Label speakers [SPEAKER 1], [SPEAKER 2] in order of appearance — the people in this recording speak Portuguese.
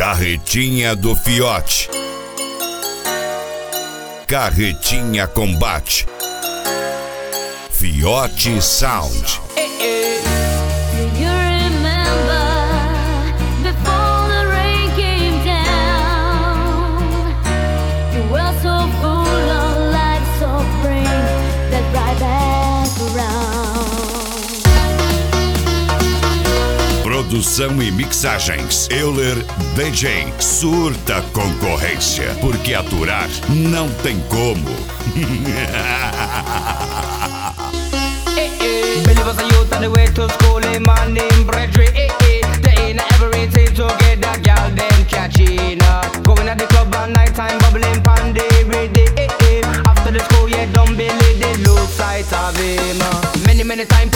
[SPEAKER 1] Carretinha do Fiote. Carretinha Combate. Fiote Sound. Produção e mixagens Euler DJ. Surta concorrência, porque aturar não tem como.
[SPEAKER 2] Believers are youth on the way to school, man named Brethren. They ain't everything to get that girl them catching up. Going at the club at night time, bubbling pan every day. After the school, yeah, don't believe the look sight of him. Many time